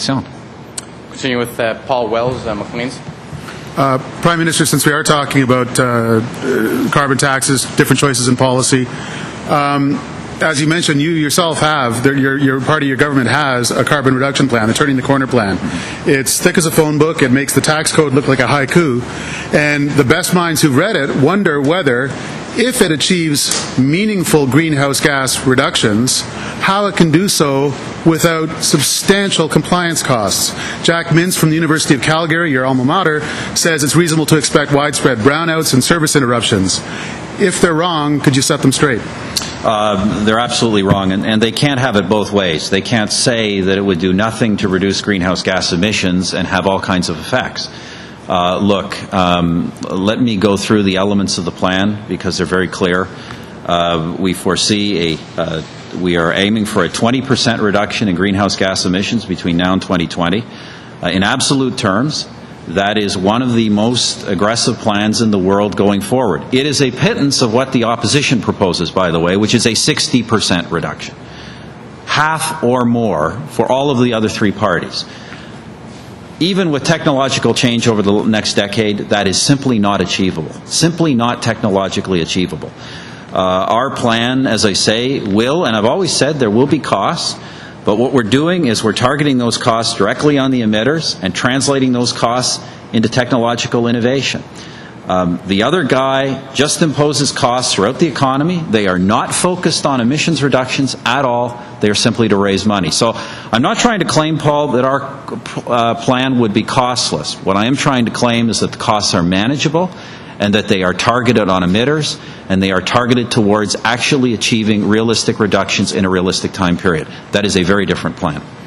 Continue with Paul Wells, Maclean's. Prime Minister, since we are talking about carbon taxes, different choices in policy, as you mentioned, you yourself have, your party, your government has a carbon reduction plan, the Turning the Corner plan. It's thick as a phone book. It makes the tax code look like a haiku. And the best minds who've read it wonder whether, if it achieves meaningful greenhouse gas reductions, how it can do so without substantial compliance costs. Jack Mintz from the University of Calgary, your alma mater, says it's reasonable to expect widespread brownouts and service interruptions. If they're wrong, could you set them straight? They're absolutely wrong, and they can't have it both ways. They can't say that it would do nothing to reduce greenhouse gas emissions and have all kinds of effects. Let me go through the elements of the plan because they're very clear. We are aiming for a 20% reduction in greenhouse gas emissions between now and 2020. In absolute terms, that is one of the most aggressive plans in the world going forward. It is a pittance of what the opposition proposes, by the way, which is a 60% reduction. Half or more for all of the other three parties. Even with technological change over the next decade, that is simply not achievable. Simply not technologically achievable. Our plan, as I say, will, and I've always said there will be costs, but what we're doing is we're targeting those costs directly on the emitters and translating those costs into technological innovation. The other guy just imposes costs throughout the economy. They are not focused on emissions reductions at all. They are simply to raise money. So I'm not trying to claim, Paul, that our plan would be costless. What I am trying to claim is that the costs are manageable and that they are targeted on emitters and they are targeted towards actually achieving realistic reductions in a realistic time period. That is a very different plan.